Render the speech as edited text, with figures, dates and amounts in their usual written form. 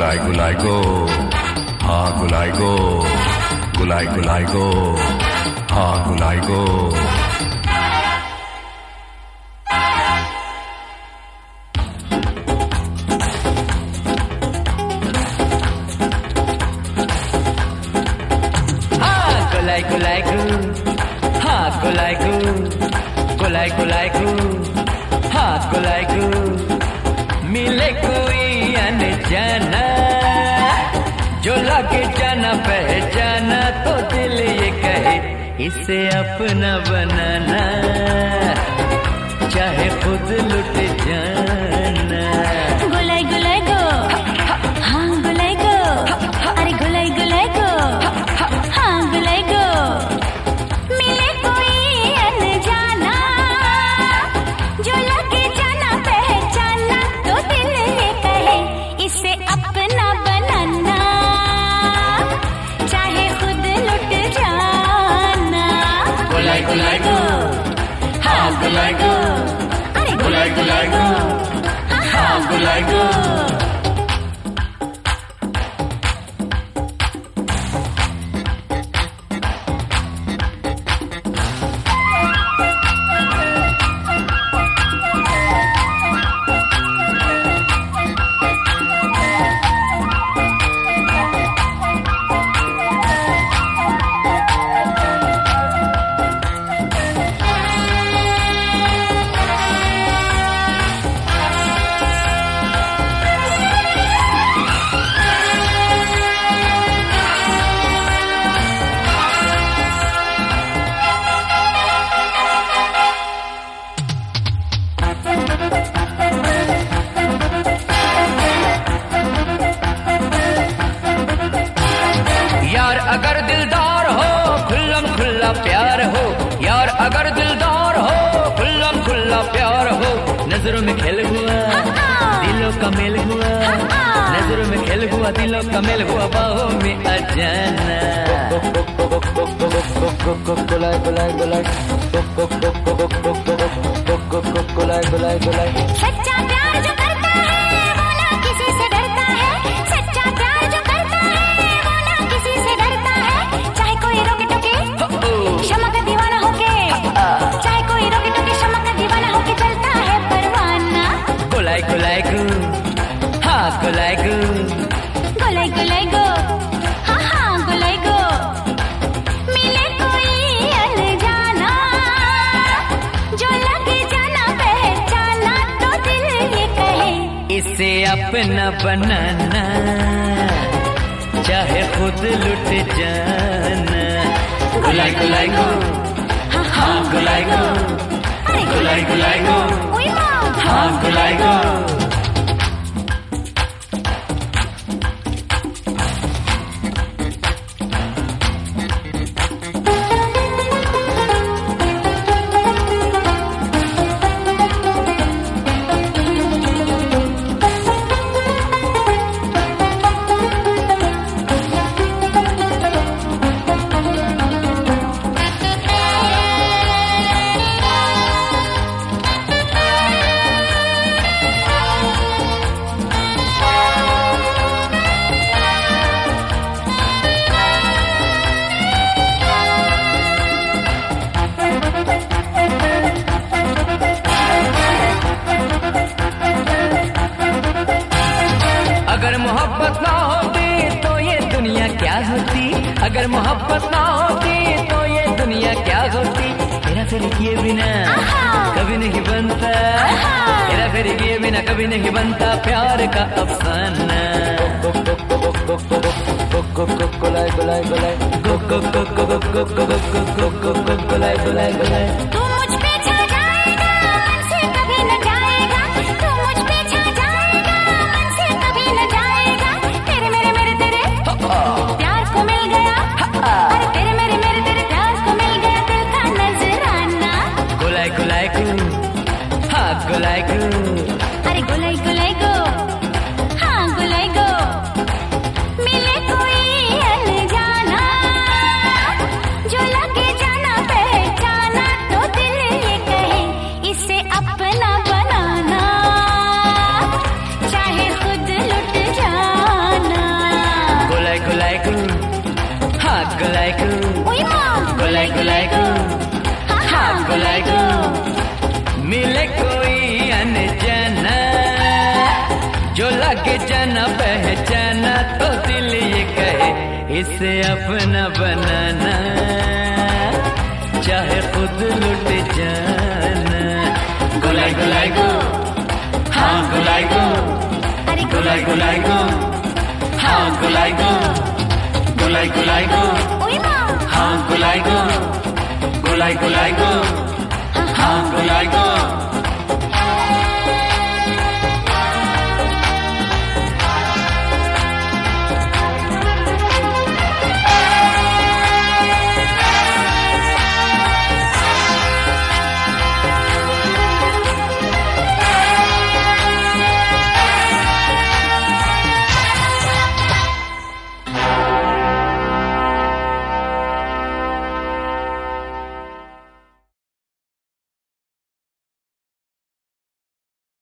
गुलाई गुलाई गो, हाँ गुलाई गो, गुलाई गुलाई गो, हाँ गुलाई गो। गुलाई गुलाई गो, हाँ गुलाई गो, गुलाई गुलाई गो, हाँ गुलाई गो। मिले कोई अनजाना जो लगे जाना पहचाना तो दिल ये कहे इसे अपना बनाना, चाहे खुद लुट जाना। गुलाई गुलाई गो, हाँ गुलाई गो, अरे गुलाई गुलाई गो, हाँ गुलाई गो। मिले कोई अनजाना जो लगे जाना पहचाना तो दिल ये कहे इसे अपना बनाना, चाहे खुद लुट जाना। गुलाई गुलाई गो, हाँ गुलाई गो, अरे गुलाई गुलाई गो, हाँ गुलाई गो। यार अगर दिलदार हो खुल्लम खुल्ला प्यार हो, यार अगर दिलदार हो खुल्लम खुल्ला प्यार हो। नजरों में खेल हुआ दिलों का मेल हुआ, नजरों में खेल हुआ दिलों का मेल हुआ, बाहों में आ जाना। गुलाई गुलाई गुलाई गुलाई गुलाई गुलाई। सच्चा प्यार जो करता है वो ना किसी से डरता है, सच्चा प्यार जो करता है वो ना किसी से डरता है। चाहे कोई रोके टोके क्षमा का दीवाना होके, चाहे कोई रोके टोके क्षमा का दीवाना होके चलता है परवाना। गुलाई गुलाई गो, हाँ गुलाई गो, गुलाई गुलाई गो, हाँ हाँ गुलाई गो। मिले कोई अनजाना जो लगे जाना पहचाना तो दिल ये कहे इसे अपना बनाना, चाहे खुद लुट जाना। गुलाई गुलाई गो, हाँ गुलाई गो, गुलाई गुलाई गो, हाँ गुलाई गो। अगर मोहब्बत ना होती तो ये दुनिया क्या होती, अगर मोहब्बत ना होती तो ये दुनिया क्या होती। तेरा फिर किए बिना कभी नहीं बनता, तेरा फिर किए बिना कभी नहीं बनता प्यार का अफसाना। गुलाई गुलाई गुलाई गुलाई गुलाई गुलाई। तू मुझ पे छा जाएगा मन से कभी न जाएगा, तू मुझ पे छा जाएगा मन से कभी न जाएगा। तेरे मेरे मेरे तेरे प्यार को मिल गया, अरे तेरे मेरे मेरे तेरे प्यार को मिल गया दिल का नजराना। गुलाई गुलाई गो, हाँ गुलाई गो, अरे गुलाई गुलाई गो, हाँ गुलाई गो। मिले कोई अनजाना जो लगे जाना पहचाना तो दिल ओए माँ गुलाई गुलाई गो, हाँ गुलाई गो। मिले कोई अनजाना जो लगे जाना पहचाना तो दिल ये कहे इसे अपना बनाना, चाहे खुद लुट जाना। गुलाई गुलाई गो, हाँ गुलाई गो, अरे गुलाई गुलाई गो, हाँ गुलाई गो, गुलाई गुलाई गो, ओए माँ हाँ गुलाई गो, गुलाई गुलाई गो, हाँ गुलाई गो।